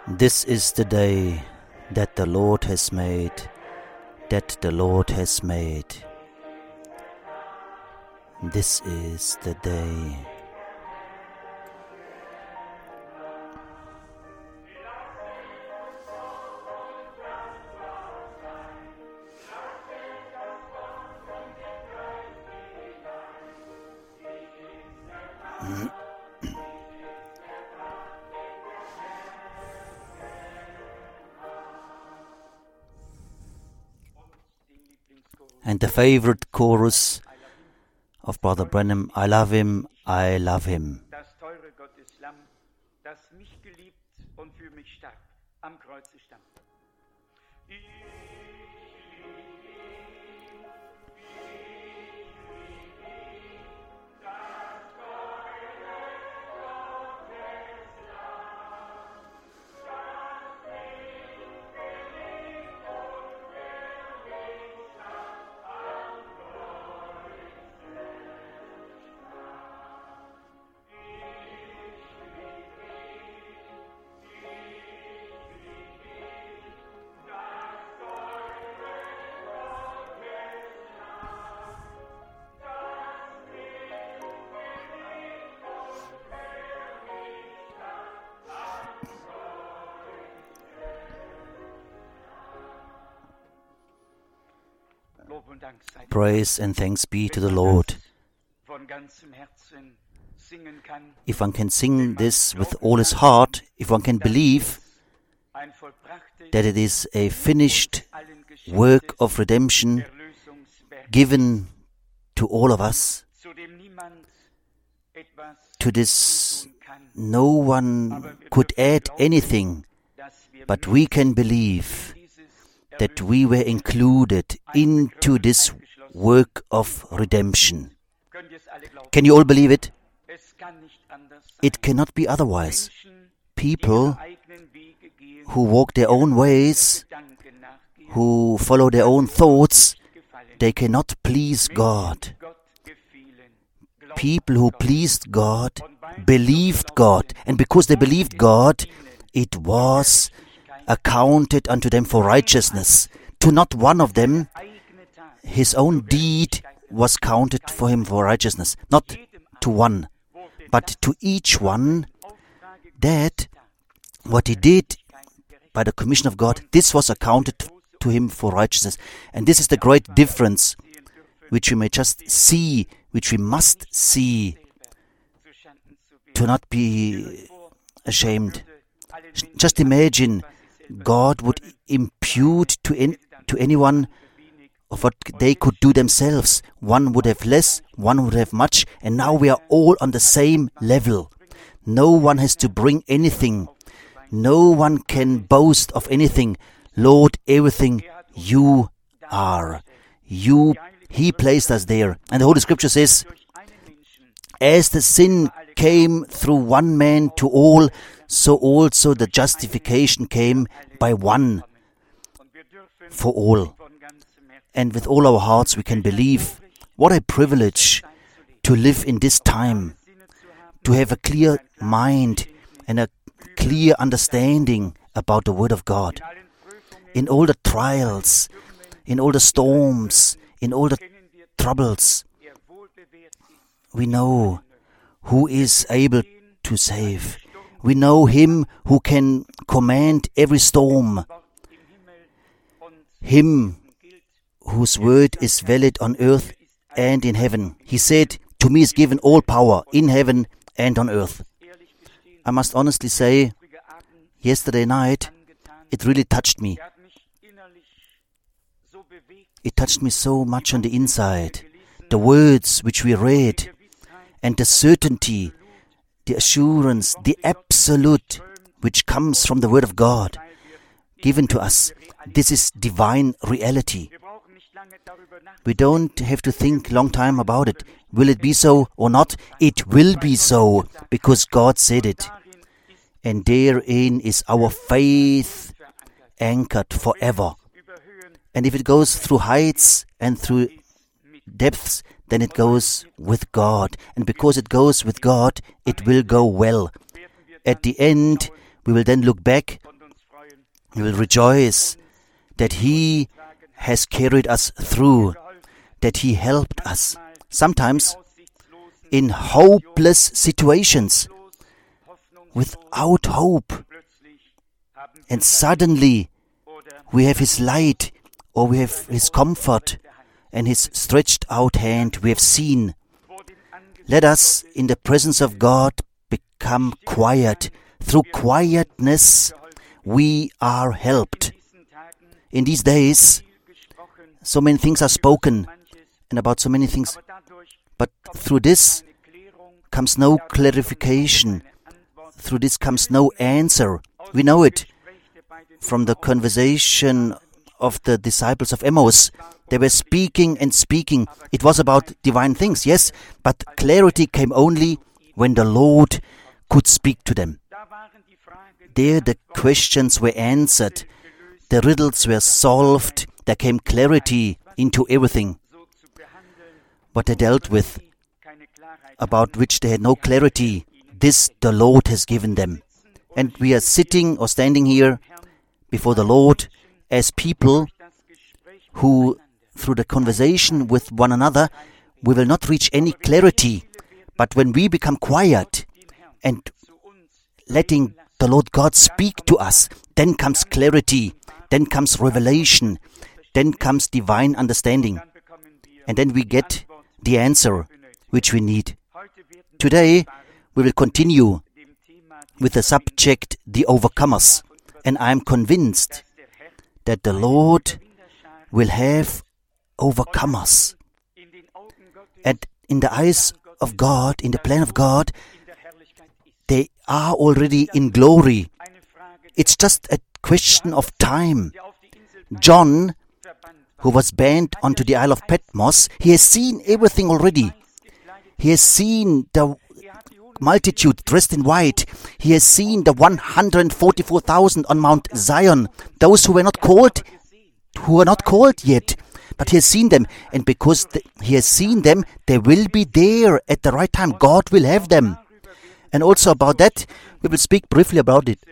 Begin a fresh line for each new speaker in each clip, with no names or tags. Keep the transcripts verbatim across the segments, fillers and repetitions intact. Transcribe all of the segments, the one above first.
This is the day that the Lord has made, that the Lord has made. This is the day. And the favorite chorus of Brother Branham, I love him, I love him.
Das teure Gotteslamm, das mich geliebt und für mich starb, am Kreuze stand.
Praise and thanks be to the Lord. If one can sing this with all his heart, if one can believe that it is a finished work of redemption given to all of us, to this no one could add anything, but we can believe that we were included into this work of redemption. Can you all believe it? It cannot be otherwise. People who walk their own ways, who follow their own thoughts, they cannot please God. People who pleased God, believed God, and because they believed God, it was accounted unto them for righteousness. To not one of them, his own deed was counted for him for righteousness. Not to one, but to each one, that what he did by the commission of God, this was accounted to him for righteousness. And this is the great difference, which we may just see, which we must see, to not be ashamed. Just imagine God would impute to in, to anyone of what they could do themselves. One would have less, one would have much, and now we are all on the same level. No one has to bring anything. No one can boast of anything. Lord, everything you are. You, He placed us there. And the Holy Scripture says, as the sin came through one man to all, so also the justification came by one for all. And with all our hearts we can believe. What a privilege to live in this time, to have a clear mind and a clear understanding about the Word of God. In all the trials, in all the storms, in all the troubles, we know who is able to save. We know Him who can command every storm. Him whose word is valid on earth and in heaven. He said, to me is given all power in heaven and on earth. I must honestly say, yesterday night, it really touched me. It touched me so much on the inside. The words which we read and the certainty, the assurance, the absolute which comes from the Word of God given to us. This is divine reality. We don't have to think long time about it. Will it be so or not? It will be so, because God said it. And therein is our faith anchored forever. And if it goes through heights and through depths, then it goes with God. And because it goes with God, it will go well. At the end, we will then look back We will rejoice that He has carried us through, that He helped us. Sometimes in hopeless situations, without hope, and suddenly we have His light, or we have His comfort, and His stretched out hand we have seen. Let us, in the presence of God, become quiet. Through quietness, we are helped. In these days, so many things are spoken, and about so many things, but through this comes no clarification. Through this comes no answer. We know it from the conversation of the disciples of Emmaus. They were speaking and speaking. It was about divine things, yes, but clarity came only when the Lord could speak to them. There the questions were answered, the riddles were solved, there came clarity into everything. What they dealt with, about which they had no clarity, this the Lord has given them. And we are sitting or standing here before the Lord as people who, through the conversation with one another, we will not reach any clarity. But when we become quiet and letting the Lord God speak to us, then comes clarity, then comes revelation, then comes divine understanding. And then we get the answer which we need. Today, we will continue with the subject, the overcomers. And I am convinced that the Lord will have overcomers. And in the eyes of God, in the plan of God, they are already in glory. It's just a question of time. John, who was banned onto the Isle of Patmos, he has seen everything already. He has seen the multitude dressed in white. He has seen the one hundred forty-four thousand on Mount Zion, those who were not called, who are not called yet. But he has seen them, and because the, he has seen them, they will be there at the right time. God will have them. And also about that, we will speak briefly about it.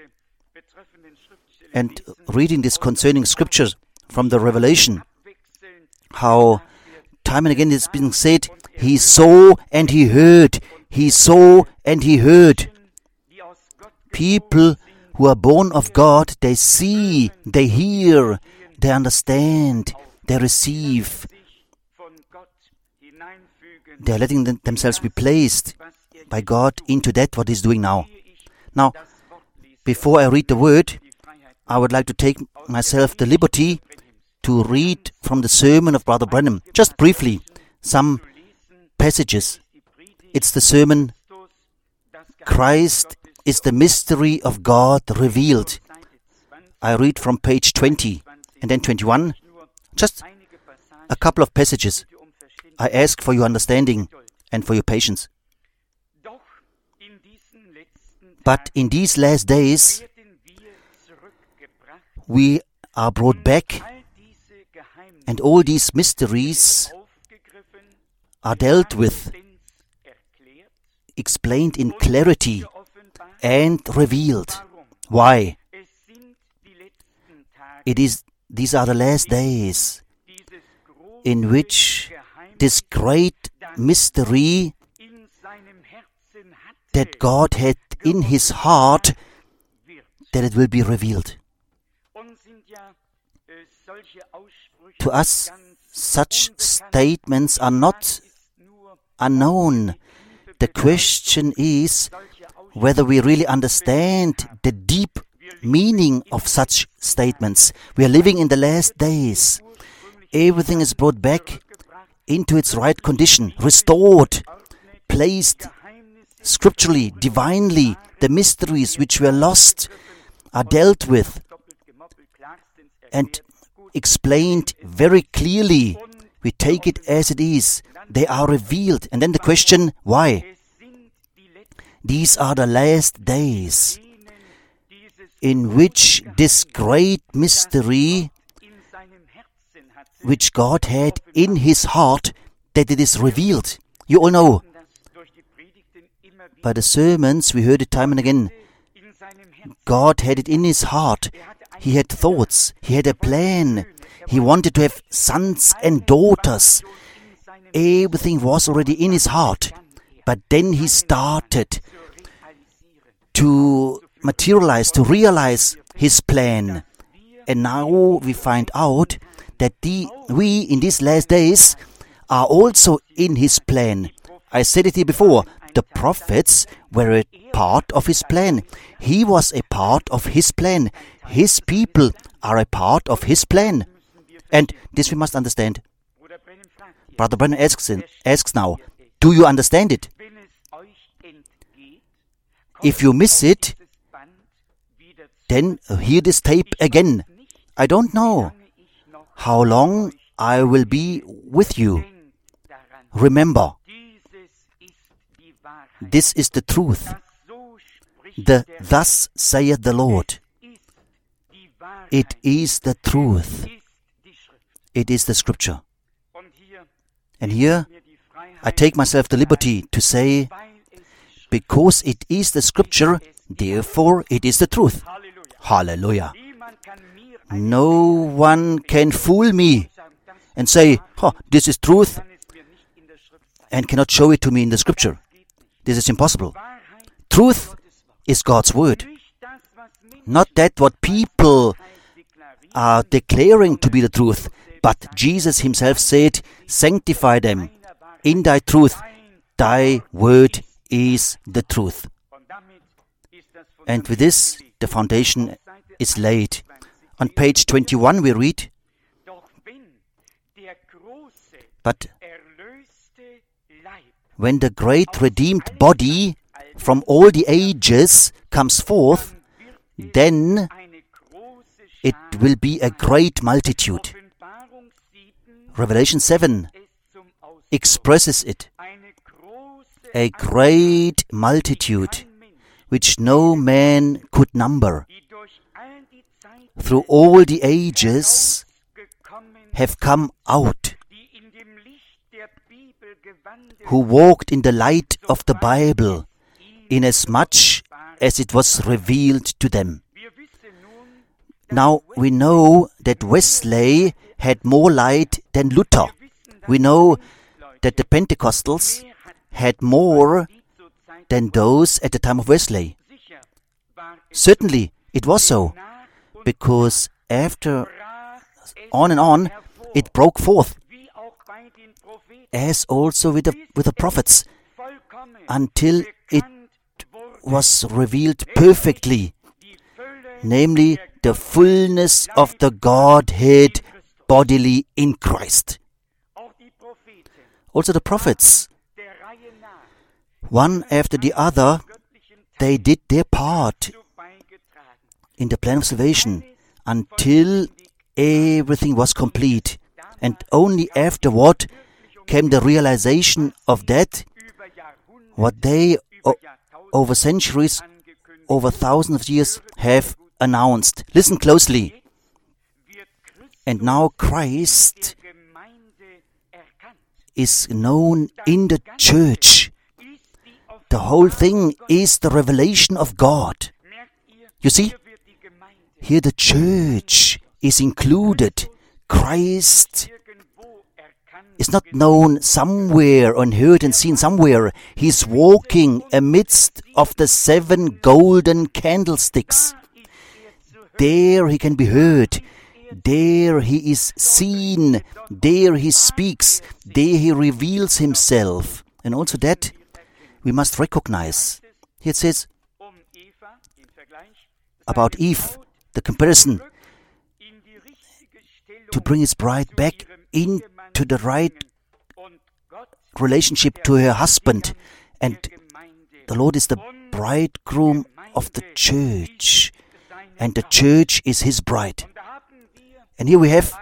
And reading this concerning scriptures from the Revelation, how time and again it's been said, he saw and he heard, he saw and he heard. People who are born of God, they see, they hear, they understand, they receive. They are letting them, themselves be placed by God into that what He's doing now. Now, before I read the word, I would like to take myself the liberty to read from the sermon of Brother Branham, just briefly, some passages. It's the sermon, Christ is the mystery of God revealed. I read from page twenty and then twenty-one, just a couple of passages. I ask for your understanding and for your patience. But in these last days, we are brought back, and all these mysteries are dealt with, explained in clarity, and revealed. Why? It is, these are the last days in which this great mystery that God had in His heart, that it will be revealed. To us, such statements are not unknown. The question is whether we really understand the deep meaning of such statements. We are living in the last days. Everything is brought back into its right condition, restored, placed scripturally, divinely. The mysteries which were lost are dealt with and explained very clearly. We take it as it is. They are revealed. And then the question, why? These are the last days in which this great mystery which God had in His heart, that it is revealed. You all know. By the sermons, we heard it time and again. God had it in His heart. He had thoughts. He had a plan. He wanted to have sons and daughters. Everything was already in his heart. But then he started to materialize, to realize his plan. And now we find out that the, we in these last days are also in his plan. I said it here before. The prophets were a part of his plan. He was a part of his plan. His people are a part of his plan. And this we must understand. Brother Branham asks, asks now, do you understand it? If you miss it, then hear this tape again. I don't know how long I will be with you. Remember, this is the truth. The thus saith the Lord. It is the truth. It is the scripture. And here I take myself the liberty to say, because it is the scripture, therefore it is the truth. Hallelujah. No one can fool me and say, oh, this is truth, and cannot show it to me in the scripture. This is impossible. Truth is God's word. Not that what people are declaring to be the truth, but Jesus himself said, sanctify them in thy truth. Thy word is the truth. And with this, the foundation is laid. On page twenty-one we read, but when the great redeemed body from all the ages comes forth, then it will be a great multitude. Revelation seven expresses it. A great multitude, which no man could number, through all the ages have come out, who walked in the light of the Bible, inasmuch as it was revealed to them. Now we know that Wesley had more light than Luther. We know that the Pentecostals had more than those at the time of Wesley. Certainly, it was so, because after, on and on, it broke forth, as also with the, with the prophets, until it was revealed perfectly, namely the fullness of the Godhead bodily in Christ. Also the prophets, one after the other, they did their part in the plan of salvation until everything was complete. And only afterward came the realization of that, what they o- over centuries, over thousands of years have announced. Listen closely. And now Christ is known in the church. The whole thing is the revelation of God. You see, here the church is included. Christ is not known somewhere and heard and seen somewhere. He is walking amidst of the seven golden candlesticks. There he can be heard. There he is seen. There he speaks. There he reveals himself. And also that we must recognize. Here it says about Eve, the comparison, to bring his bride back into the right relationship to her husband. And the Lord is the bridegroom of the church. And the church is his bride. And here we have,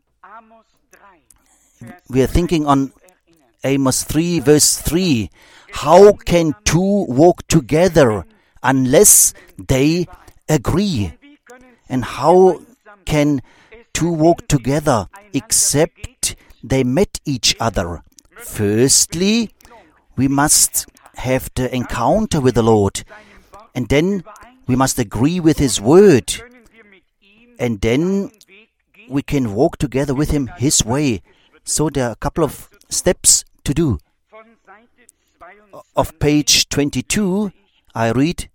we are thinking on Amos three, verse three. How can two walk together unless they agree? And how can two walk together except they met each other? Firstly, we must have the encounter with the Lord, and then we must agree with His word. and then we can walk together with Him His way. So there are a couple of steps to do. Of page twenty-two, I read,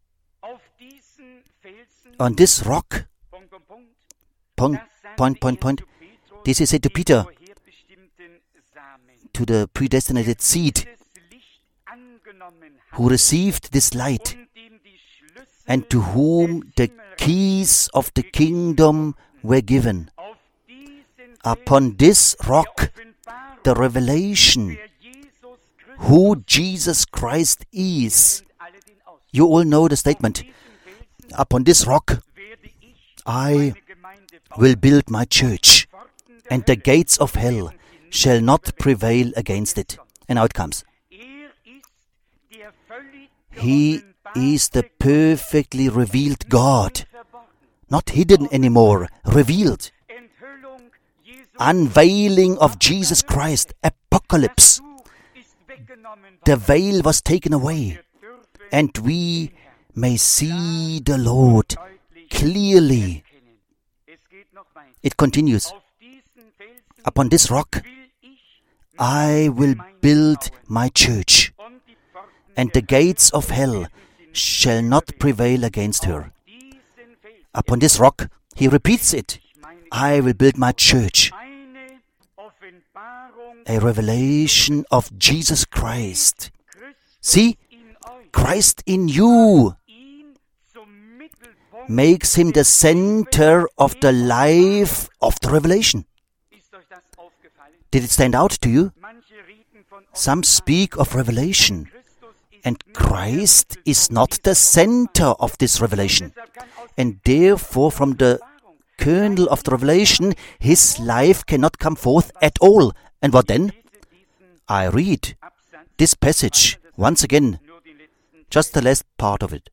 on this rock, point, point, point, point, this is said to Peter, to the predestinated seed, who received this light, and to whom the keys of the kingdom were given. Upon this rock, the revelation, who Jesus Christ is. You all know the statement. Upon this rock, I will build my church, and the gates of hell shall not prevail against it. And now it comes. He is the perfectly revealed God, not hidden anymore, revealed. Unveiling of Jesus Christ, apocalypse. The veil was taken away, and we may see the Lord clearly. It continues. Upon this rock, I will build my church, and the gates of hell shall not prevail against her. Upon this rock, he repeats it. I will build my church. A revelation of Jesus Christ. See, Christ in you makes him the center of the life of the revelation. Did it stand out to you? Some speak of revelation, and Christ is not the center of this revelation. And therefore, from the kernel of the revelation, his life cannot come forth at all. And what then? I read this passage once again, just the last part of it.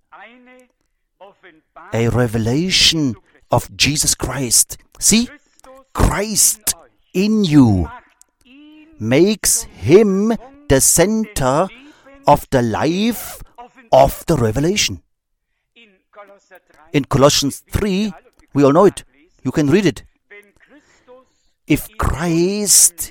A revelation of Jesus Christ. See, Christ in you makes him the center of the life of the revelation. In Colossians three, we all know it. You can read it. If Christ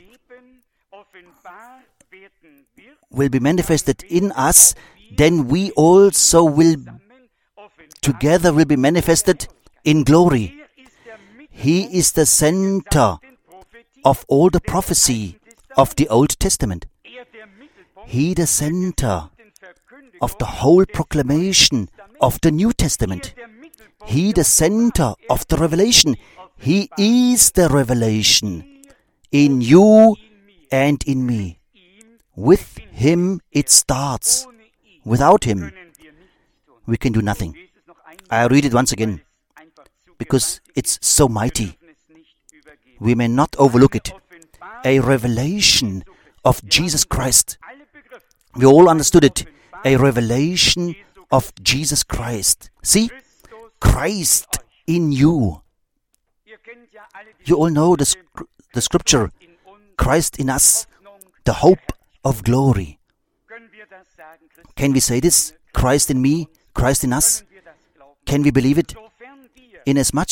will be manifested in us, then we also will together will be manifested in glory. He is the center of all the prophecy of the Old Testament. He the center of the whole proclamation of the New Testament. He the center of the revelation. He is the revelation in you and in me. With him it starts. Without him, we can do nothing. I read it once again, because it's so mighty. We may not overlook it. A revelation of Jesus Christ. We all understood it. A revelation of Jesus Christ. See, Christ in you. You all know the, sc- the scripture, Christ in us, the hope of glory. Can we say this? Christ in me, Christ in us? Can we believe it? Inasmuch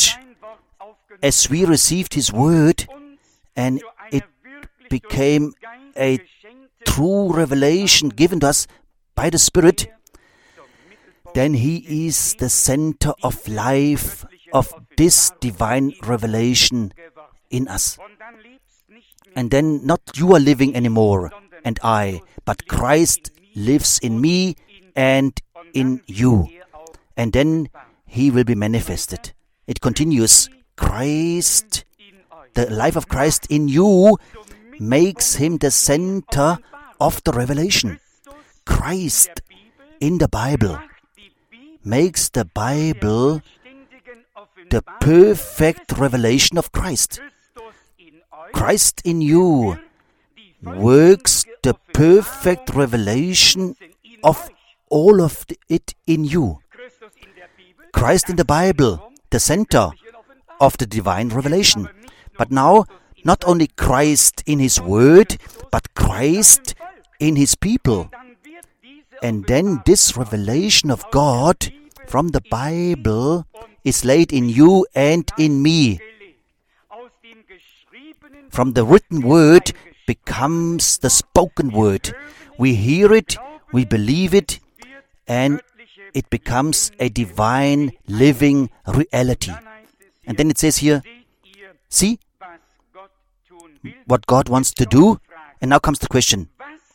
as we received his word and it became a true revelation given to us by the Spirit, then he is the center of life of this divine revelation in us. And then not you are living anymore and I, but Christ lives in me and in you. And then he will be manifested. It continues. Christ, the life of Christ in you makes him the center of the revelation. Christ in the Bible makes the Bible the perfect revelation of Christ. Christ in you works the perfect revelation of all of it in you. Christ in the Bible, the center of the divine revelation. But now, not only Christ in his word, but Christ in his people. And then this revelation of God from the Bible is laid in you and in me. From the written word becomes the spoken word. We hear it, we believe it, and it becomes a divine living reality. And then it says here, see what God wants to do. And now comes the question,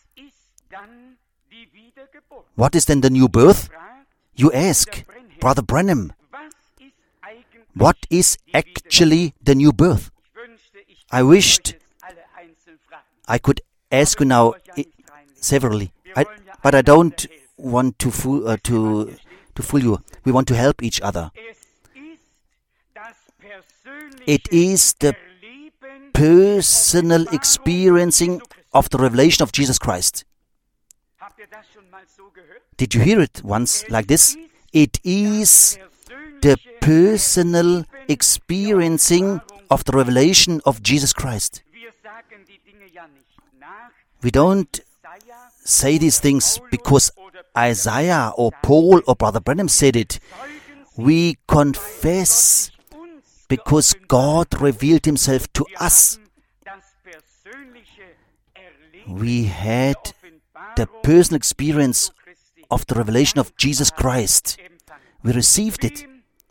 what is then the new birth? You ask, Brother Branham, what is actually the new birth? I wished I could ask you now I, severally, I, but I don't want to fool, uh, to to fool you. We want to help each other. It is the personal experiencing of the revelation of Jesus Christ. Did you hear it once like this? It is the personal experiencing of the revelation of Jesus Christ. We don't say these things because Isaiah or Paul or Brother Branham said it. We confess because God revealed Himself to us. We had the personal experience of the revelation of Jesus Christ. We received it.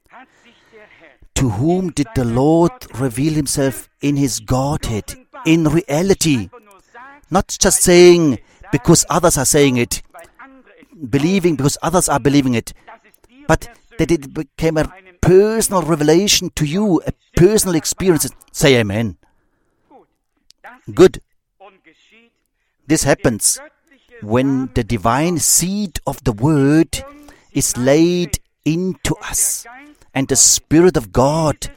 To whom did the Lord reveal Himself in His Godhead, in reality? Not just saying because others are saying it, believing because others are believing it, but that it became a personal revelation to you, a personal experience. Say amen. Good. This happens when the divine seed of the Word is laid into us, and the Spirit of God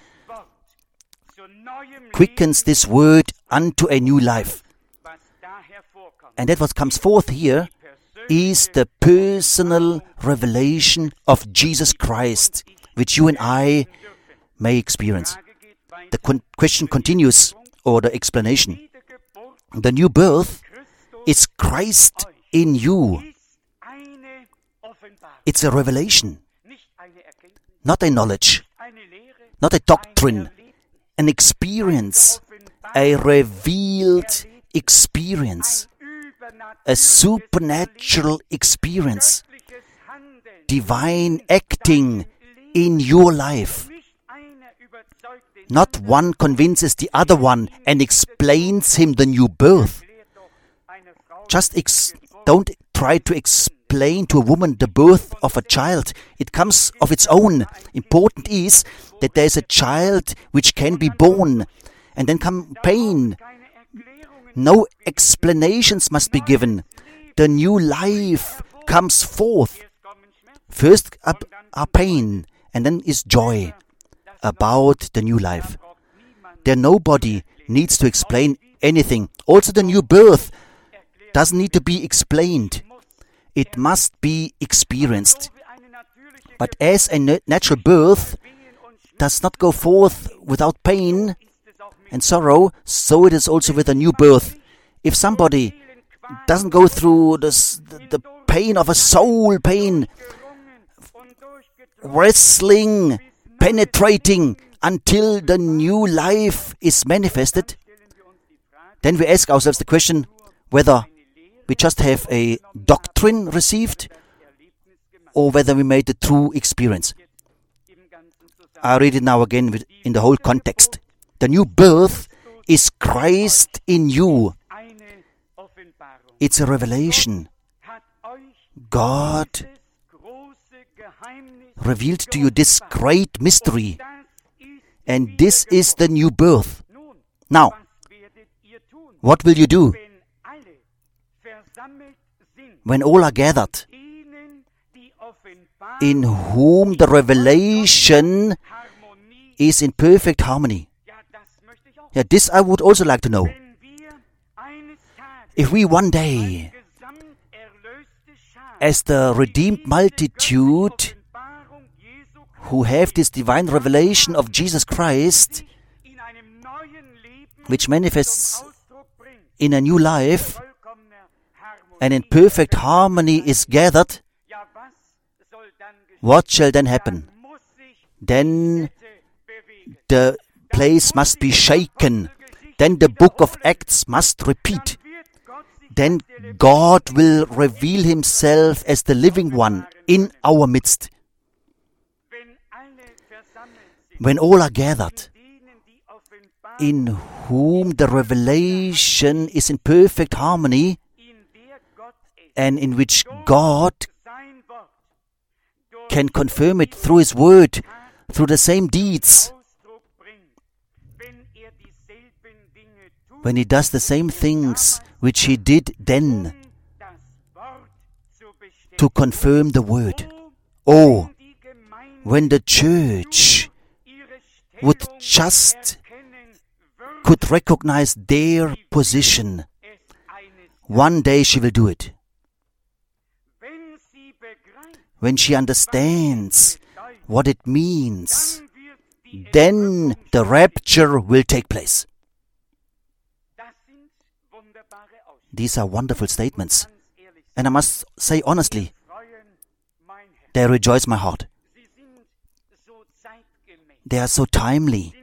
quickens this Word unto a new life. And that what comes forth here is the personal revelation of Jesus Christ, which you and I may experience. The con- question continues, or the explanation. The new birth is Christ in you. It's a revelation, not a knowledge, not a doctrine, an experience, a revealed experience, a supernatural experience, divine acting in your life. Not one convinces the other one and explains him the new birth. Just ex- don't try to explain to a woman the birth of a child. It comes of its own. Important is that there is a child which can be born, and then come pain. No explanations must be given. The new life comes forth. First are, are pain, and then is joy about the new life. There nobody needs to explain anything. Also the new birth doesn't need to be explained. It must be experienced. But as a natural birth does not go forth without pain and sorrow, so it is also with a new birth. If somebody doesn't go through this, the, the pain of a soul pain, wrestling, penetrating until the new life is manifested, then we ask ourselves the question whether we just have a doctrine received or whether we made a true experience. I read it now again in the whole context. The new birth is Christ in you. It's a revelation. God revealed to you this great mystery, and this is the new birth. Now, what will you do when all are gathered, in whom the revelation is in perfect harmony? Yeah, this I would also like to know. If we one day, as the redeemed multitude who have this divine revelation of Jesus Christ, which manifests in a new life and in perfect harmony is gathered, what shall then happen? then the place must be shaken. Then the book of Acts must repeat. Then God will reveal Himself as the living one in our midst. When all are gathered, in whom the revelation is in perfect harmony, and in which God can confirm it through His word, through the same deeds. When He does the same things which He did then, to confirm the word. Oh, when the church would just could recognize their position, one day she will do it. When she understands what it means, then the rapture will take place. These are wonderful statements. And I must say honestly, they rejoice my heart. They are so timely.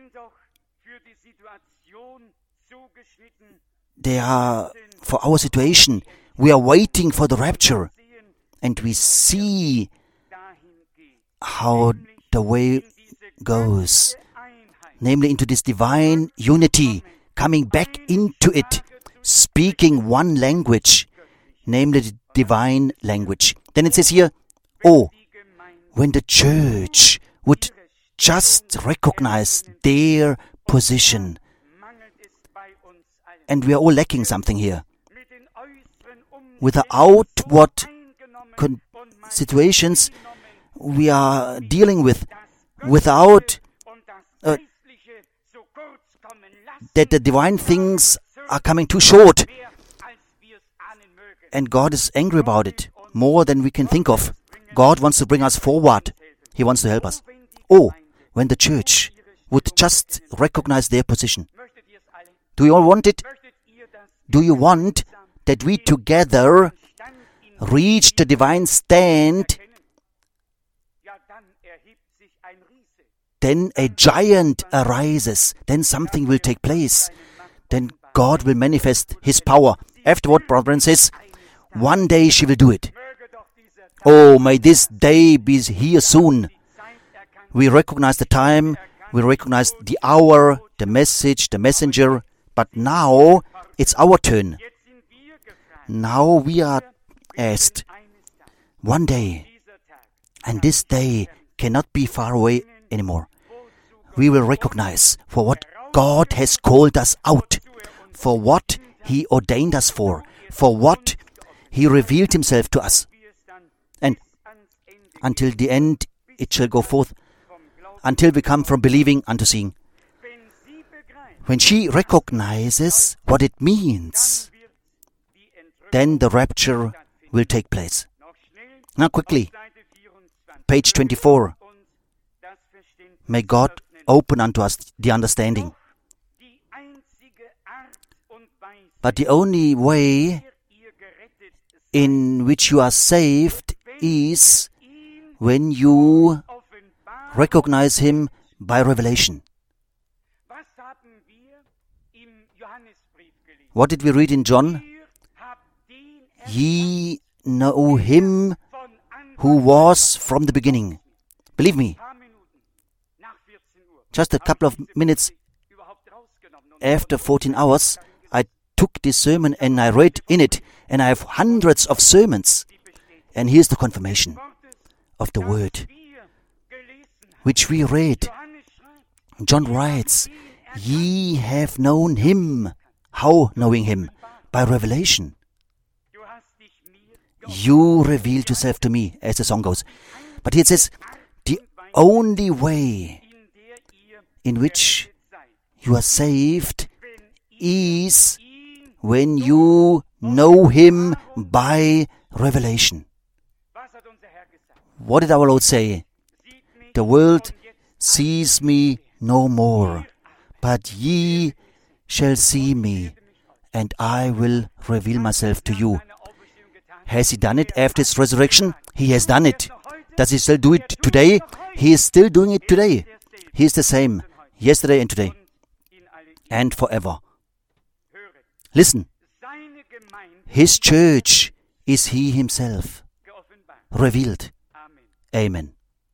They are for our situation. We are waiting for the rapture. And we see how the way goes. Namely into this divine unity, coming back into it, speaking one language, namely the divine language. Then it says here, oh, when the church would just recognize their position. And we are all lacking something here. With the outward con- situations we are dealing with, without uh, that the divine things are coming too short. And God is angry about it, more than we can think of. God wants to bring us forward. He wants to help us. Oh, when the church would just recognize their position. Do you all want it? Do you want that we together reach the divine stand? Then a giant arises. Then something will take place. Then God will manifest His power. Afterward, brethren says, one day she will do it. Oh, may this day be here soon. We recognize the time, we recognize the hour, the message, the messenger, but now it's our turn. Now we are asked, one day, and this day cannot be far away anymore. We will recognize for what God has called us out, for what He ordained us for, for what He revealed Himself to us. And until the end it shall go forth, until we come from believing unto seeing. When she recognizes what it means, then the rapture will take place. Now quickly, page twenty-four. May God open unto us the understanding. But the only way in which you are saved is when you recognize Him by revelation. What did we read in John? Ye know Him who was from the beginning. Believe me, just a couple of minutes after fourteen hours, I took this sermon and I read in it, and I have hundreds of sermons. And here's the confirmation of the word which we read. John writes, ye have known Him. How knowing Him? By revelation. You revealed yourself to me, as the song goes. But here it says, the only way in which you are saved is when you know Him by revelation. What did our Lord say? The world sees me no more, but ye shall see me, and I will reveal myself to you. Has He done it after His resurrection? He has done it. Does he still do it today? He is still doing it today. He is the same yesterday and today and forever. Listen, his church is he himself, revealed. Amen.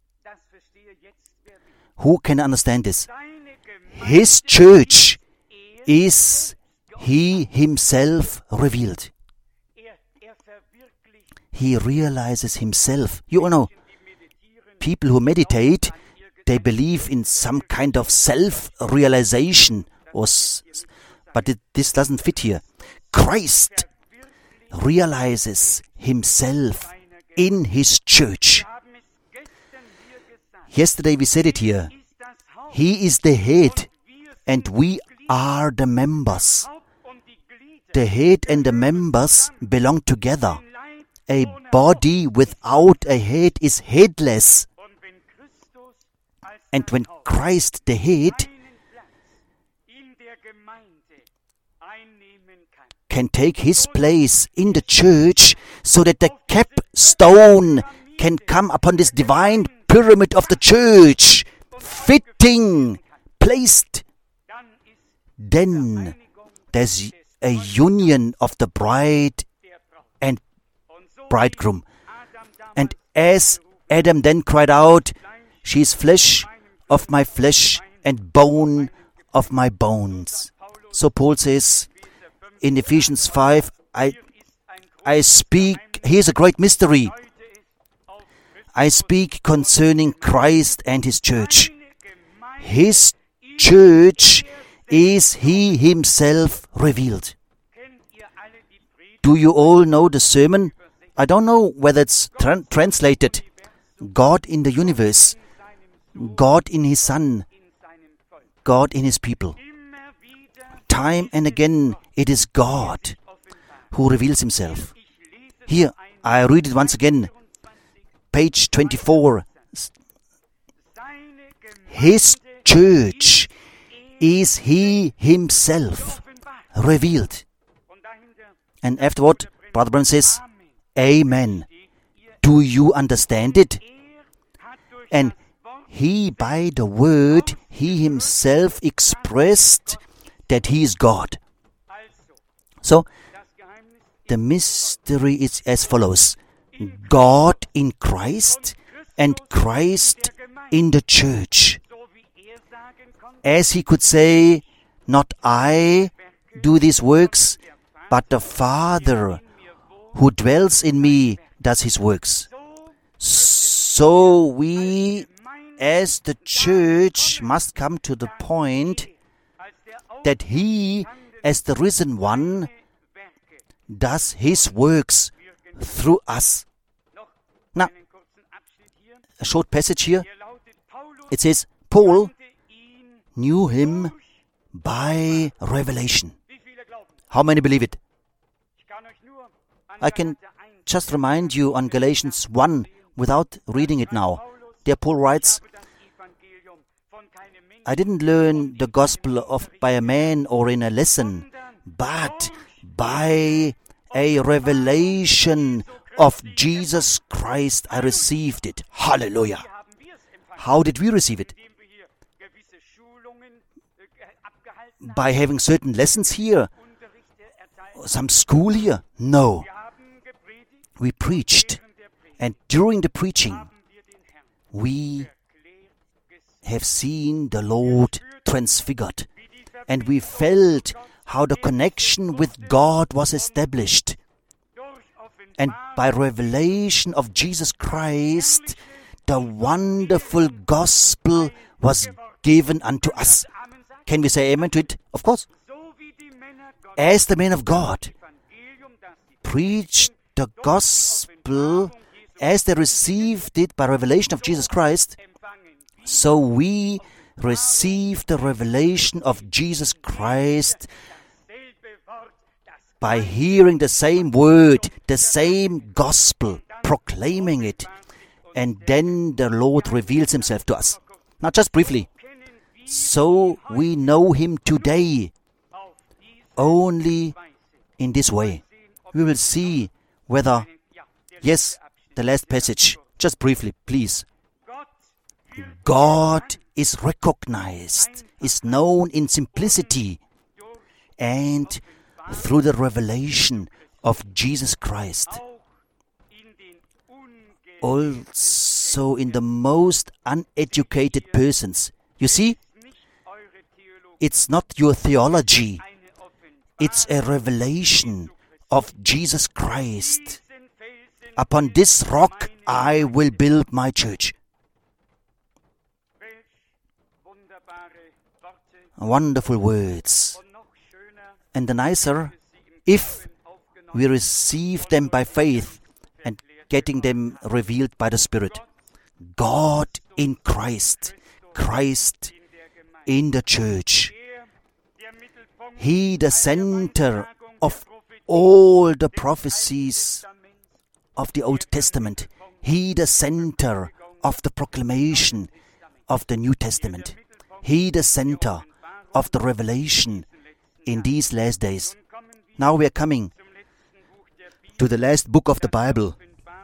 Who can understand this? His church is he himself revealed. He realizes himself. You all know, people who meditate, they believe in some kind of self-realization, or s- but it, this doesn't fit here. Christ realizes himself in his church. Yesterday we said it here. He is the head, and we are the members. The head and the members belong together. A body without a head is headless. And when Christ, the head, can take his place in the church so that the capstone can come upon this divine pyramid of the church, fitting, placed, then there's a union of the bride and bridegroom. And as Adam then cried out, she is flesh of my flesh and bone of my bones. So Paul says in Ephesians five, I, I speak, here's a great mystery. I speak concerning Christ and his church. His church is he himself revealed. Do you all know the sermon? I don't know whether it's tra- translated. God in the universe, God in his Son, God in his people. Time and again, it is God who reveals himself. Here, I read it once again. Page twenty-four. His church is he himself revealed. And afterward, Brother Branham says, Amen. Do you understand it? And he, by the word, he himself expressed that he is God. So, the mystery is as follows. God in Christ and Christ in the church. As he could say, not I do these works, but the Father who dwells in me does his works. So we, as the church, must come to the point that he, as the risen one, does his works through us. Now, a short passage here. It says, Paul knew him by revelation. How many believe it? I can just remind you on Galatians one without reading it now. There Paul writes, I didn't learn the gospel of by a man or in a lesson, but by a revelation of Jesus Christ I received it. Hallelujah. How did we receive it? By having certain lessons here? Some school here? No. We preached, and during the preaching, we have seen the Lord transfigured, and we felt how the connection with God was established. And by revelation of Jesus Christ, the wonderful gospel was given unto us. Can we say amen to it? Of course. As the men of God preached the gospel as they received it by revelation of Jesus Christ, so we receive the revelation of Jesus Christ by hearing the same word, the same gospel, proclaiming it, and then the Lord reveals himself to us. Now just briefly, so we know him today only in this way. We will see whether, yes, the last passage, Just briefly, please. God is recognized, is known in simplicity and through the revelation of Jesus Christ. Also in the most uneducated persons. You see, it's not your theology. It's a revelation of Jesus Christ. Upon this rock I will build my church. Wonderful words. And the nicer, if we receive them by faith and getting them revealed by the Spirit. God in Christ. Christ in the church. He, the center of all the prophecies of the Old Testament. He, the center of the proclamation of the New Testament. He, the center of the revelation in these last days. Now we are coming to the last book of the Bible,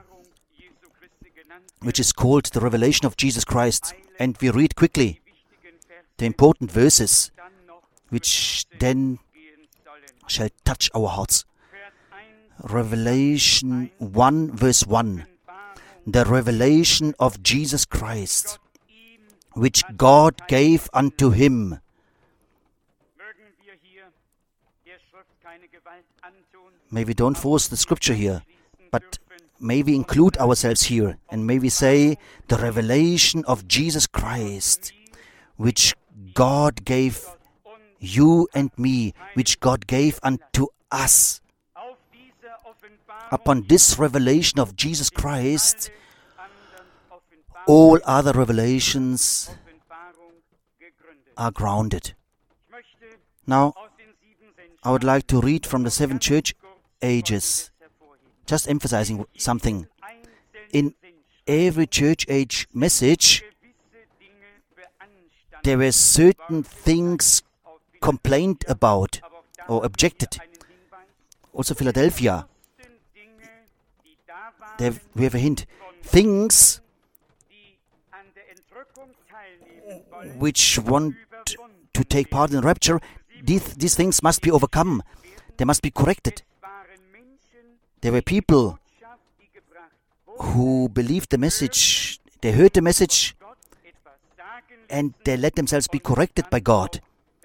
which is called the Revelation of Jesus Christ. And we read quickly the important verses, which then shall touch our hearts. Revelation one, verse one. The revelation of Jesus Christ, which God gave unto him. May we don't force the scripture here, but may we include ourselves here, and may we say, the revelation of Jesus Christ, which God gave you and me, which God gave unto us. Upon this revelation of Jesus Christ, all other revelations are grounded. Now, I would like to read from the seven church ages, just emphasizing something. In every church age message, there were certain things complained about or objected. Also Philadelphia, there we have a hint. Things which want to take part in the rapture, these, these things must be overcome. They must be corrected. There were people who believed the message, they heard the message, and they let themselves be corrected by God.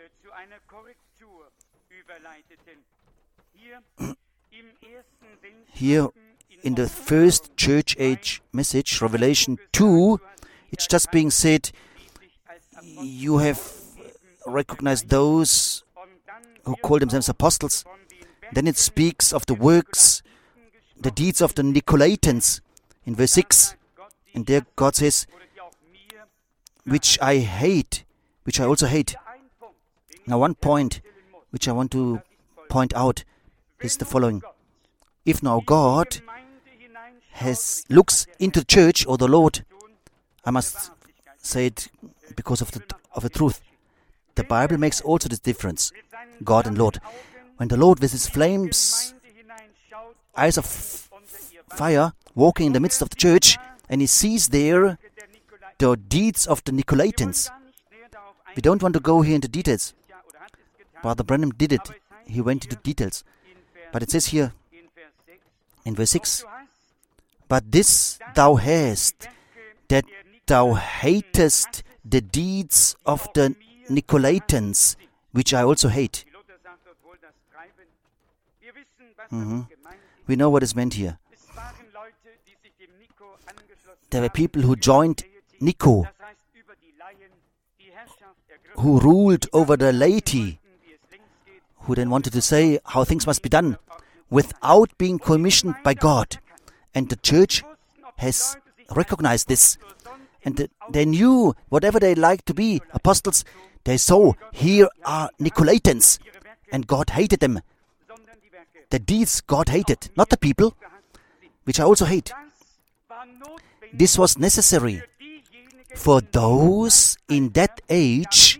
Here in the first church age message, Revelation two, it's just being said, you have recognized those who call themselves apostles. Then it speaks of the works, the deeds of the Nicolaitans in verse six. And there God says, which I hate, which I also hate. Now one point which I want to point out is the following. If now God has looks into the church or the Lord, I must say it because of the of the truth. The Bible makes also this difference, God and Lord. When the Lord with his flames, eyes of fire, walking in the midst of the church, and he sees there the deeds of the Nicolaitans. We don't want to go here into details. Brother Branham did it. He went into details. But it says here in verse six, but this thou hast, that thou hatest the deeds of the Nicolaitans, which I also hate. Mm-hmm. We know what is meant here. There were people who joined Nico, who ruled over the laity, who then wanted to say how things must be done without being commissioned by God. And the church has recognized this. And the, they knew whatever they liked to be, apostles, they saw here are Nicolaitans, and God hated them. The deeds God hated, not the people, which I also hate. This was necessary for those in that age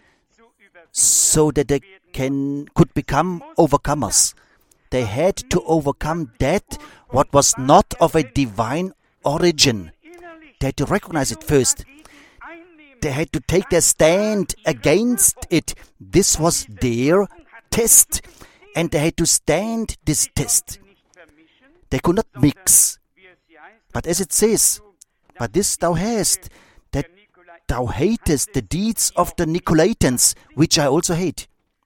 so that they can could become overcomers. They had to overcome that what was not of a divine origin. They had to recognize it first. They had to take their stand against it. This was their test. And they had to stand this test. They could not mix. But as it says, but this thou hast, that thou hatest the deeds of the Nicolaitans, which I also hate.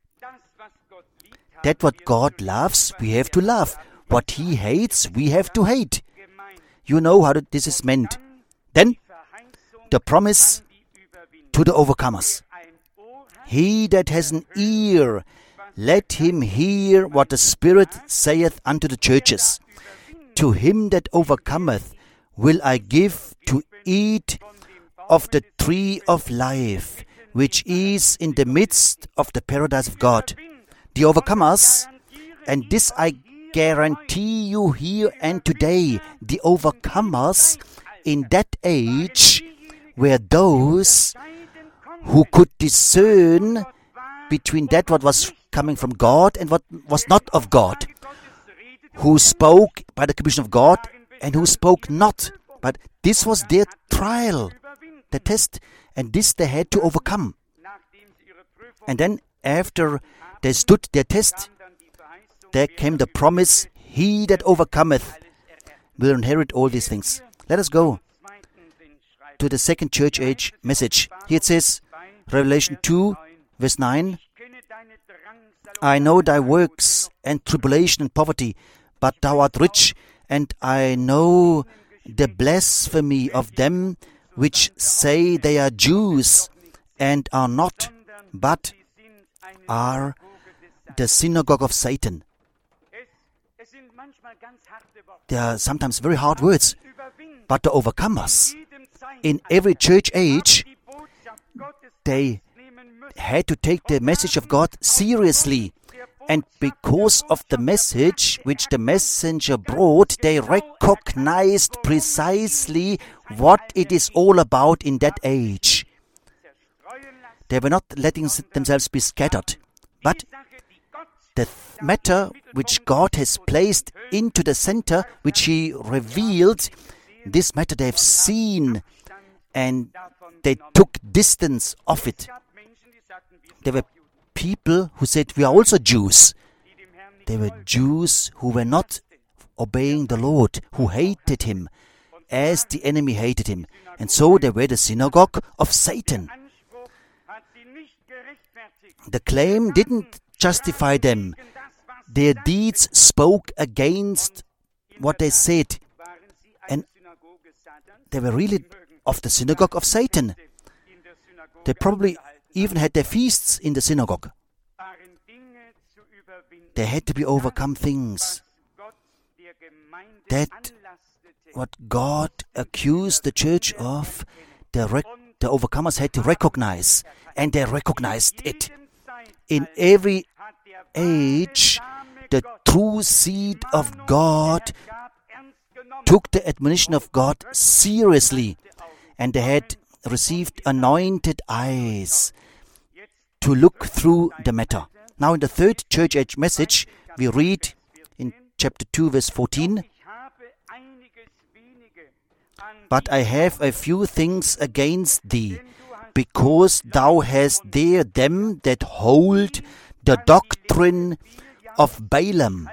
That what God loves, we have to love. What He hates, we have to hate. You know how this is meant. Then, the promise to the overcomers. He that has an ear, let him hear what the Spirit saith unto the churches. To him that overcometh will I give to eat of the tree of life, which is in the midst of the paradise of God. The overcomers, and this I guarantee you here and today, the overcomers in that age were those who could discern between that what was coming from God and what was not of God, who spoke by the commission of God and who spoke not. But this was their trial, the test, and this they had to overcome. And then after they stood their test, there came the promise, he that overcometh will inherit all these things. Let us go to the second church age message. Here it says, Revelation two, verse nine, I know thy works and tribulation and poverty, but thou art rich, and I know the blasphemy of them which say they are Jews and are not, but are the synagogue of Satan. They are sometimes very hard words, but the overcomers in every church age, they had to take the message of God seriously. And because of the message which the messenger brought, they recognized precisely what it is all about in that age. They were not letting themselves be scattered, but the matter which God has placed into the center, which He revealed, this matter they have seen, and they took distance of it. There were people who said, we are also Jews. They were Jews who were not obeying the Lord, who hated Him as the enemy hated Him. And so they were the synagogue of Satan. The claim didn't justify them. Their deeds spoke against what they said. And they were really of the synagogue of Satan. They probably even had their feasts in the synagogue. There had to be overcome things that what God accused the church of, the, rec- the overcomers had to recognize, and they recognized it. In every age, the true seed of God took the admonition of God seriously, and they had received anointed eyes to look through the matter. Now in the third church age message, we read in chapter two, verse fourteen, But I have a few things against thee, because thou hast there them that hold the doctrine of Balaam,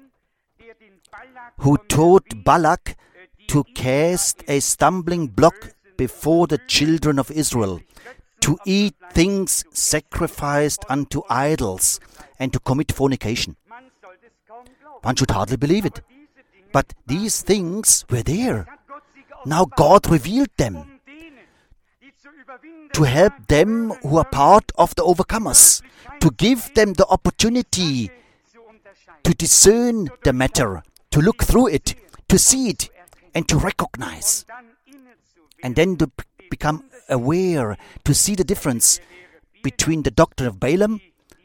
who taught Balak to cast a stumbling block before the children of Israel, to eat things sacrificed unto idols, and to commit fornication. One should hardly believe it. But these things were there. Now God revealed them to help them who are part of the overcomers, to give them the opportunity to discern the matter, to look through it, to see it, and to recognize. And then to become aware, to see the difference between the doctrine of Balaam,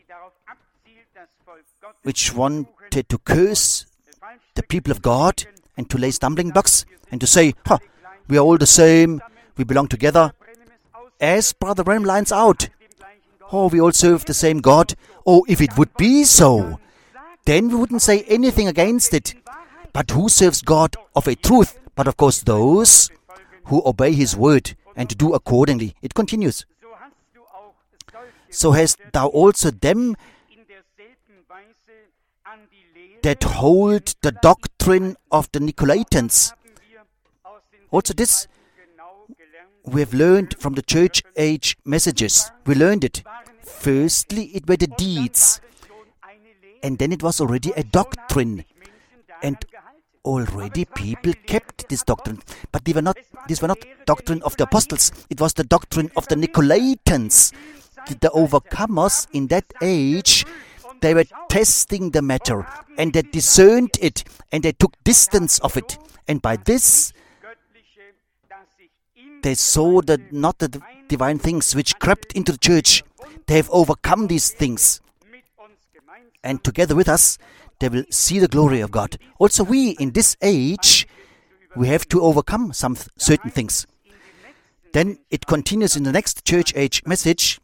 which wanted to curse the people of God and to lay stumbling blocks and to say, huh, we are all the same, we belong together. As Brother Branham lines out, oh, we all serve the same God. Oh, if it would be so, then we wouldn't say anything against it. But who serves God of a truth but of course those who obey his word and do accordingly. It continues. So hast thou also them that hold the doctrine of the Nicolaitans. Also this we have learned from the church age messages. We learned it. Firstly, it were the deeds. And then it was already a doctrine. And already people kept this doctrine. But they were not, this were not doctrine of the apostles. It was the doctrine of the Nicolaitans. The, the overcomers in that age, they were testing the matter. And they discerned it. And they took distance of it. And by this, they saw that not the divine things which crept into the church. They have overcome these things. And together with us, they will see the glory of God. Also we, in this age, we have to overcome some th- certain things. Then it continues in the next church age message,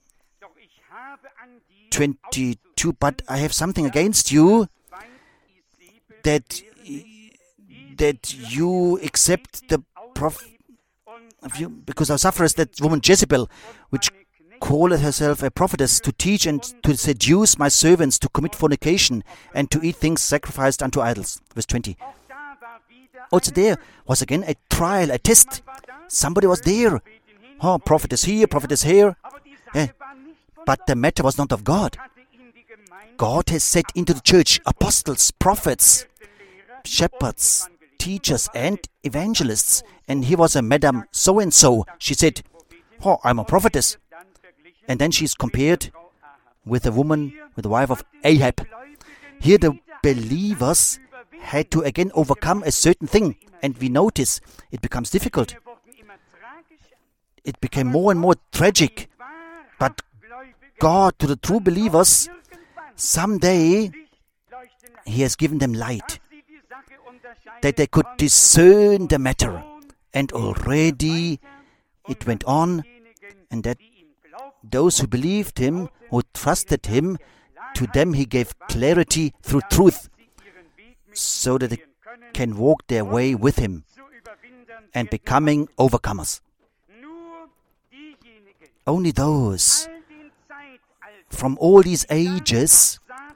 twenty-two, but I have something against you, that, that you accept the prophet, of you, because thou sufferest that woman Jezebel, which calleth herself a prophetess, to teach and to seduce my servants to commit fornication and to eat things sacrificed unto idols. Verse twenty. Also there was again a trial, a test. Somebody was there. Oh, prophetess here, prophetess here. Eh. But the matter was not of God. God has set into the church apostles, prophets, shepherds, teachers and evangelists. And here was a Madame so-and-so. She said, oh, I'm a prophetess. And then she's compared with a woman, with the wife of Ahab. Here the believers had to again overcome a certain thing. And we notice it becomes difficult. It became more and more tragic. But God, to the true believers, someday He has given them light, that they could discern the matter. And already it went on, and that those who believed Him, who trusted Him, to them He gave clarity through truth, so that they can walk their way with Him and becoming overcomers. Only those from all these ages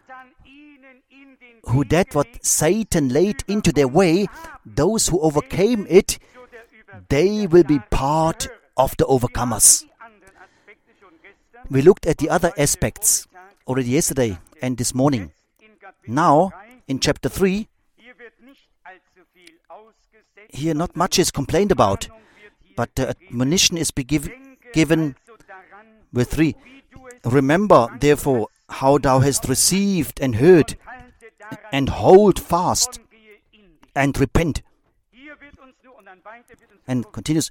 who that what Satan laid into their way, those who overcame it, they will be part of the overcomers. We looked at the other aspects already yesterday and this morning. Now, in chapter three, here not much is complained about, but the admonition is be give, given with three. Remember, therefore, how thou hast received and heard, and hold fast, and repent. And continues,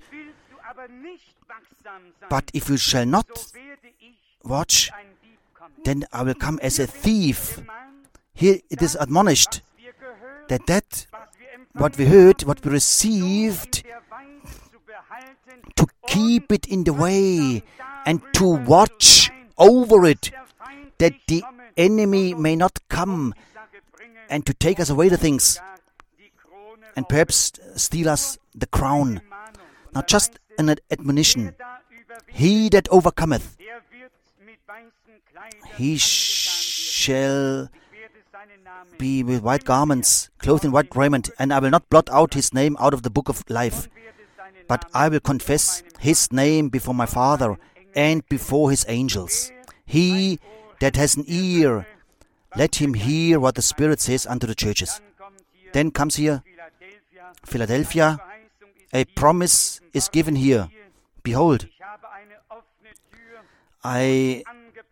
but if you shall not watch, then I will come as a thief. Here it is admonished that that what we heard, what we received, to keep it in the way and to watch over it, that the enemy may not come and to take us away the things and perhaps steal us the crown. Not just an admonition. He that overcometh, he shall be with white garments, clothed in white raiment, and I will not blot out his name out of the book of life, but I will confess his name before my Father and before his angels. He that has an ear, let him hear what the Spirit says unto the churches. Then comes here Philadelphia. A promise is given here. Behold, I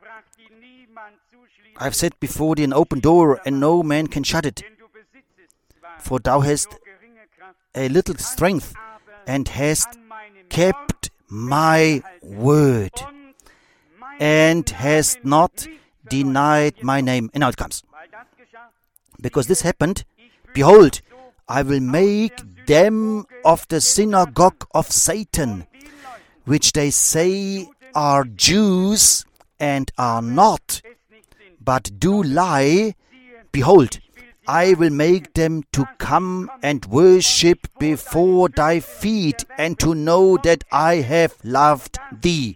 I have set before thee an open door, and no man can shut it. For thou hast a little strength, and hast kept my word, and hast not denied my name. And now it comes. Because this happened, behold, I will make them of the synagogue of Satan, which they say are Jews and are not, but do lie. Behold, I will make them to come and worship before thy feet, and to know that I have loved thee.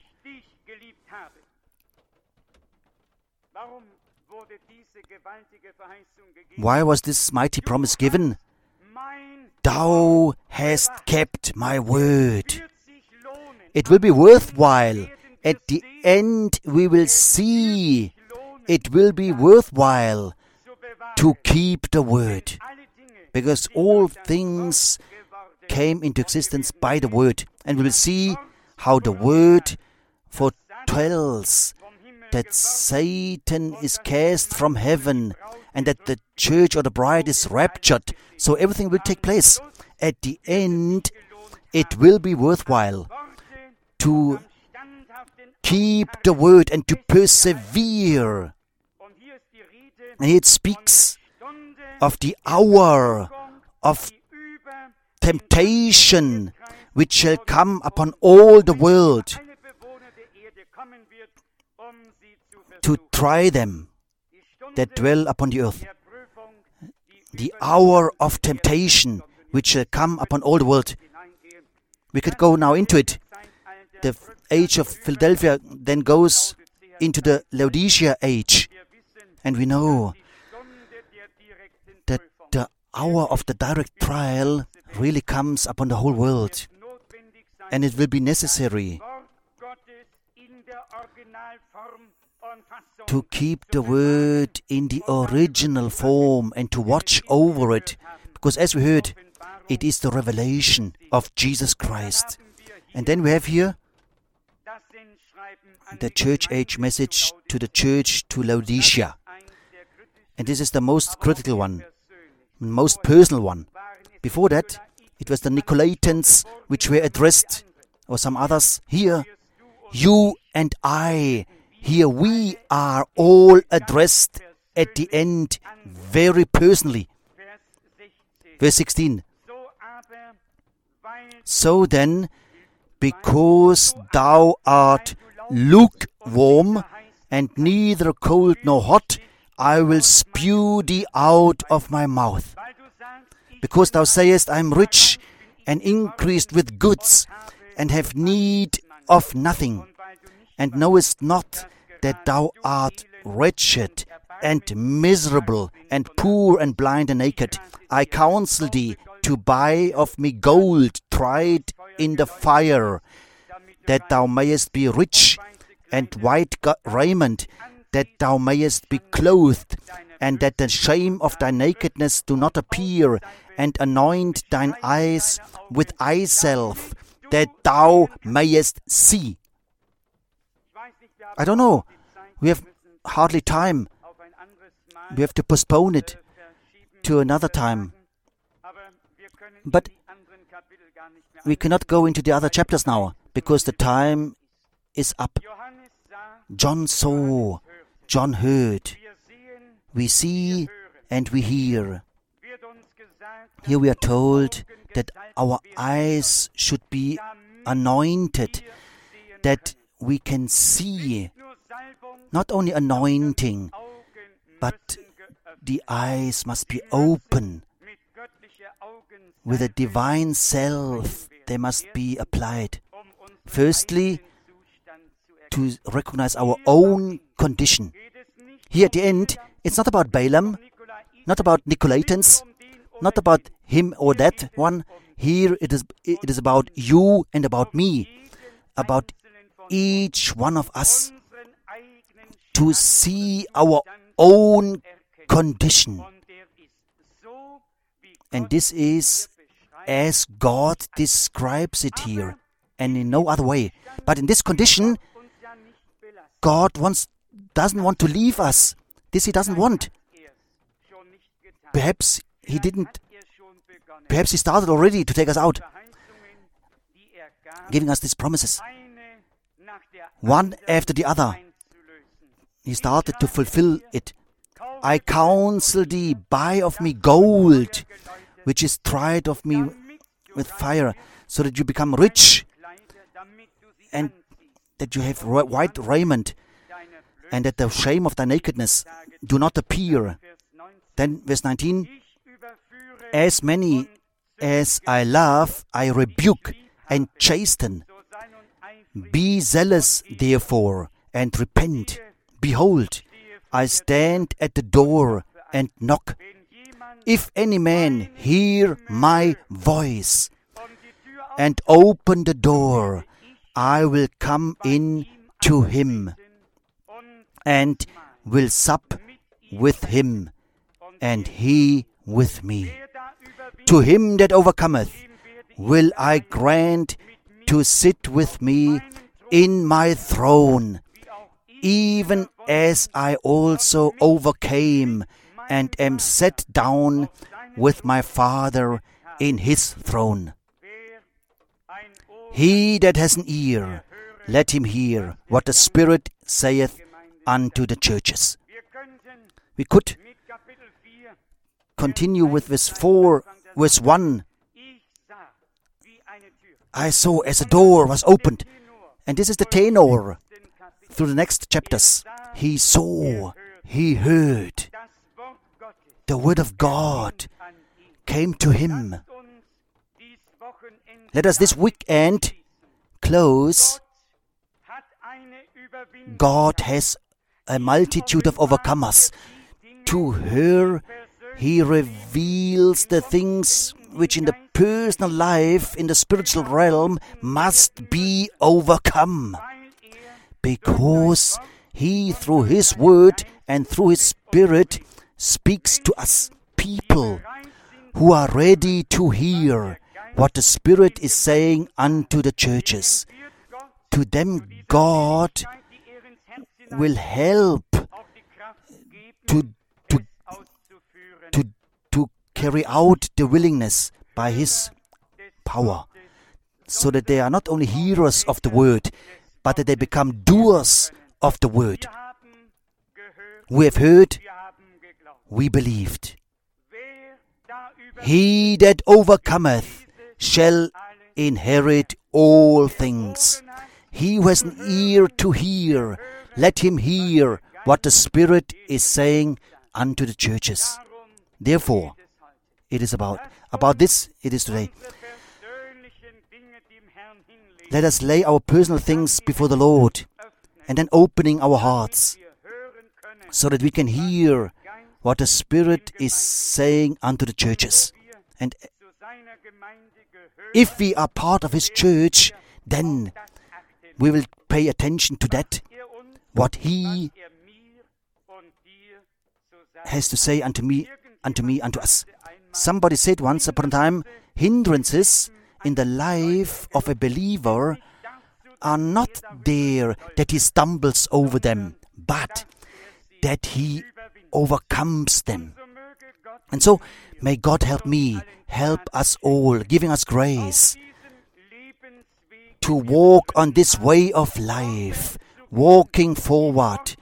Why was this mighty promise given? Thou hast kept my word. It will be worthwhile. At the end we will see it will be worthwhile to keep the word, because all things came into existence by the word. And we will see how the word foretells that Satan is cast from heaven and that the church or the bride is raptured. So everything will take place. At the end, it will be worthwhile to keep the word and to persevere. And it speaks of the hour of temptation which shall come upon all the world to try them that dwell upon the earth. The hour of temptation which shall come upon all the world. We could go now into it. The age of Philadelphia then goes into the Laodicea age. And we know that the hour of the direct trial really comes upon the whole world. And it will be necessary to keep the word in the original form and to watch over it. Because as we heard, it is the revelation of Jesus Christ. And then we have here the church age message to the church to Laodicea. And this is the most critical one, most personal one. Before that, it was the Nicolaitans which were addressed, or some others. Here, you and I, here we are all addressed at the end very personally. Verse sixteen. So then, because thou art lukewarm and neither cold nor hot, I will spew thee out of my mouth. Because thou sayest, I am rich and increased with goods, and have need of nothing, and knowest not that thou art wretched and miserable, and poor and blind and naked. I counsel thee to buy of me gold tried in the fire, that thou mayest be rich, and white raiment, that thou mayest be clothed, and that the shame of thy nakedness do not appear, and anoint thine eyes with eye salve, that thou mayest see. I don't know. We have hardly time. We have to postpone it to another time. But we cannot go into the other chapters now, because the time is up. John saw, John heard. We see and we hear. Here we are told that our eyes should be anointed, that we can see. Not only anointing, but the eyes must be open. With a divine self, they must be applied. Firstly, to recognize our own condition. Here at the end, it's not about Balaam, not about Nicolaitans, not about him or that one. Here it is, it is about you and about me, about each one of us, to see our own condition. And this is as God describes it here, and in no other way. But in this condition, God wants, doesn't want to leave us. This He doesn't want. Perhaps He didn't, perhaps He started already to take us out, giving us these promises. One after the other, He started to fulfill it. I counsel thee, buy of me gold, which is tried of me with fire, so that you become rich, and that you have white raiment, and that the shame of thy nakedness do not appear. Then verse nineteen, as many as I love, I rebuke and chasten. Be zealous, therefore, and repent. Behold, I stand at the door and knock. If any man hear my voice and open the door, I will come in to him and will sup with him, and he with me. To him that overcometh will I grant to sit with me in my throne, even as I also overcame and am set down with my Father in his throne. He that has an ear, let him hear what the Spirit saith unto the churches. We could continue with verse four, verse one. I saw as a door was opened. And this is the tenor through the next chapters. He saw, he heard. The word of God came to him. Let us this weekend close. God has a multitude of overcomers. To her, he reveals the things which in the personal life, in the spiritual realm, must be overcome. Because he, through his word and through his Spirit, speaks to us, people who are ready to hear what the Spirit is saying unto the churches. To them, God will help to to to to carry out the willingness by His power, so that they are not only hearers of the word, but that they become doers of the word. We have heard, we believed. He that overcometh shall inherit all things. He who has an ear to hear, let him hear what the Spirit is saying unto the churches. Therefore, it is about, about this it is today. Let us lay our personal things before the Lord, and then opening our hearts, so that we can hear what the Spirit is saying unto the churches. And if we are part of His church, then we will pay attention to that, what He has to say unto me, unto me, unto us. Somebody said once upon a time, hindrances in the life of a believer are not there that he stumbles over them, but that he overcomes them. And so, may God help me, help us all, giving us grace to walk on this way of life, walking forward,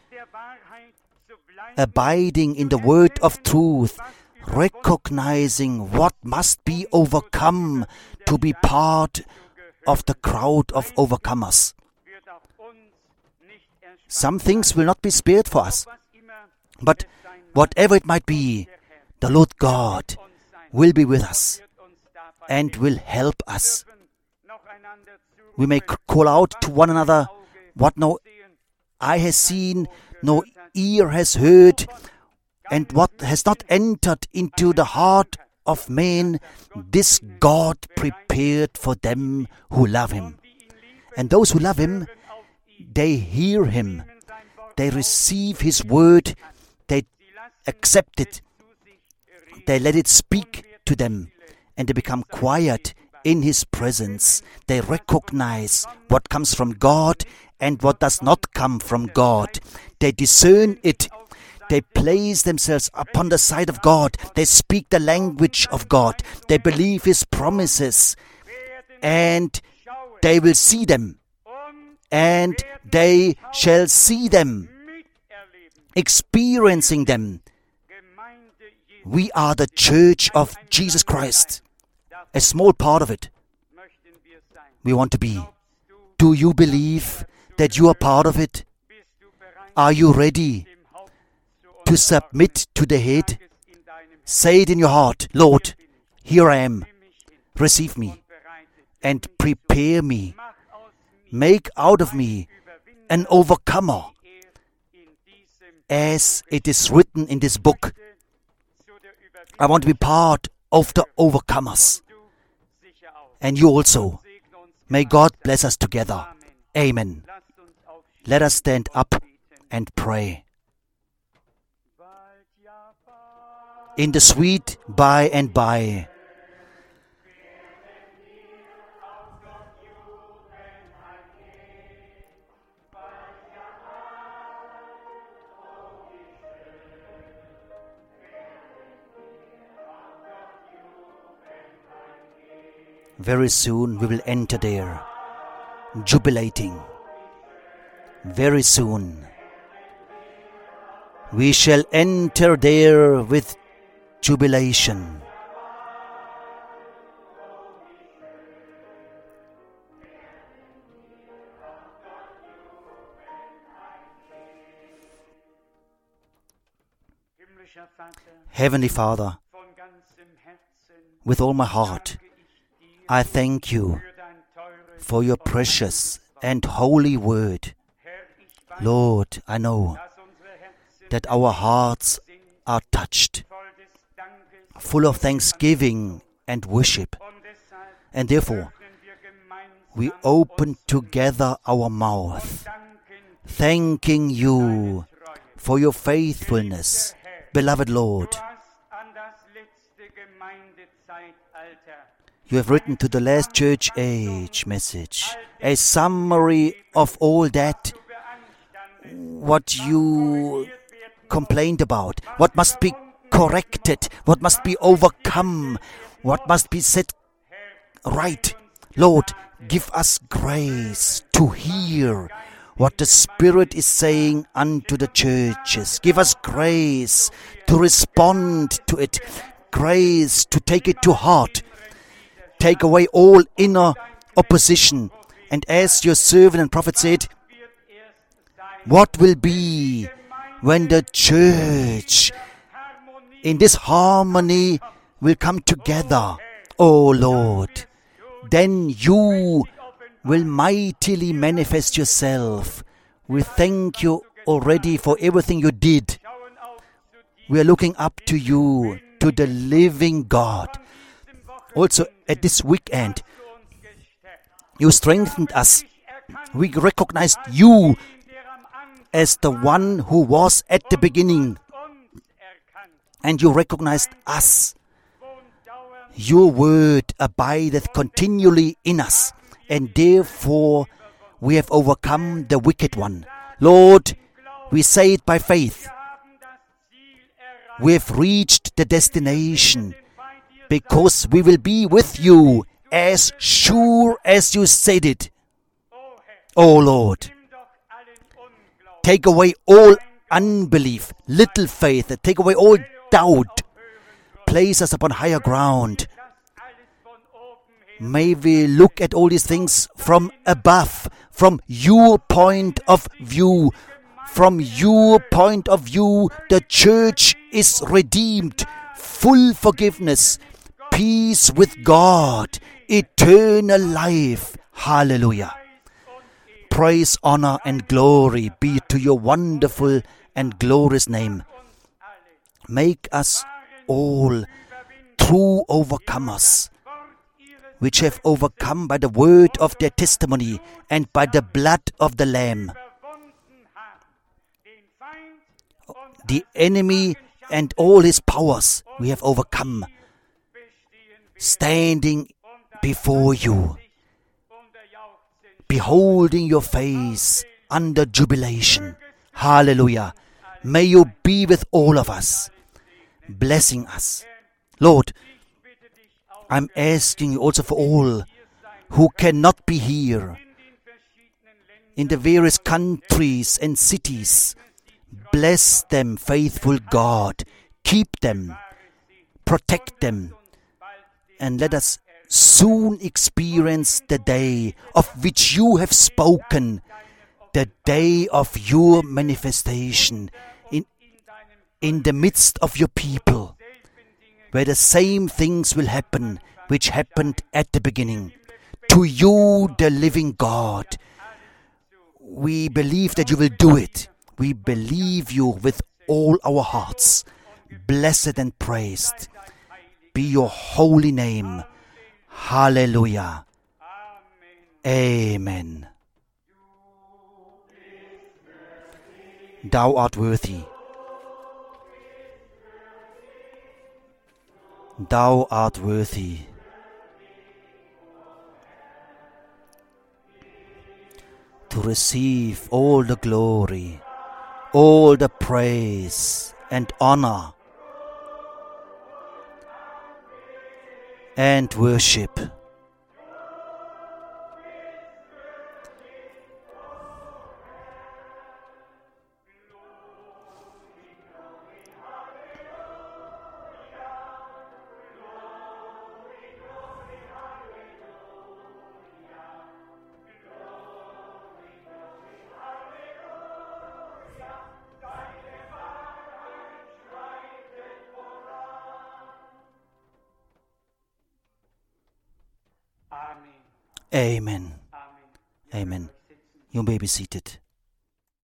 abiding in the word of truth, recognizing what must be overcome to be part of the crowd of overcomers. Some things will not be spared for us, but whatever it might be, the Lord God will be with us and will help us. We may call out to one another what no eye has seen, no ear has heard, and what has not entered into the heart of man, this God prepared for them who love Him. And those who love Him, they hear Him, they receive His word, they accept it, they let it speak to them, and they become quiet in His presence. They recognize what comes from God and what does not come from God. They discern it. They place themselves upon the side of God. They speak the language of God. They believe His promises. And they will see them. And they shall see them, experiencing them. We are the church of Jesus Christ. A small part of it we want to be. Do you believe that you are part of it? Are you ready to submit to the head Say it in your heart, Lord, here I am. Receive me and prepare me. Make out of me an overcomer, as it is written in this book. I want to be part of the overcomers. And you also. May God bless us together. Amen. Let us stand up and pray. In the sweet by and by, very soon we will enter there, jubilating. Very soon we shall enter there with jubilation. Heavenly Father, with all my heart, I thank you for your precious and holy word. Lord, I know that our hearts are touched, full of thanksgiving and worship, and therefore we open together our mouth, thanking you for your faithfulness, beloved Lord. You have written to the last church age message a summary of all that what you complained about, what must be corrected, what must be overcome, what must be set right. Lord, give us grace to hear what the Spirit is saying unto the churches. Give us grace to respond to it, grace to take it to heart. Take away all inner opposition. And as your servant and prophet said, what will be when the church in this harmony will come together? Oh Lord, then you will mightily manifest yourself. We thank you already for everything you did. We are looking up to you, to the living God. Also at this weekend, you strengthened us. We recognized you as the one who was at the beginning. And you recognized us. Your word abideth continually in us, and therefore we have overcome the wicked one. Lord, we say it by faith. We have reached the destination, because we will be with you as sure as you said it. Oh Lord, take away all unbelief, little faith, take away all doubt. Place us upon higher ground. May we look at all these things from above, from your point of view. From your point of view, the church is redeemed, full forgiveness, peace with God, eternal life. Hallelujah. Praise, honor, and glory be to your wonderful and glorious name. Make us all true overcomers, which have overcome by the word of their testimony and by the blood of the Lamb. The enemy and all his powers we have overcome, standing before you, beholding your face under jubilation. Hallelujah. May you be with all of us, blessing us. Lord, I'm asking you also for all who cannot be here in the various countries and cities. Bless them, faithful God. Keep them, protect them, and let us soon experience the day of which you have spoken, the day of your manifestation in, in the midst of your people. where the same things will happen which happened at the beginning. To you, the living God, we believe that you will do it. We believe you with all our hearts. Blessed and praised be your holy name. Hallelujah. Amen. Thou art worthy. Thou art worthy. To receive all the glory, all the praise and honor and worship. Amen. Amen. You may be seated.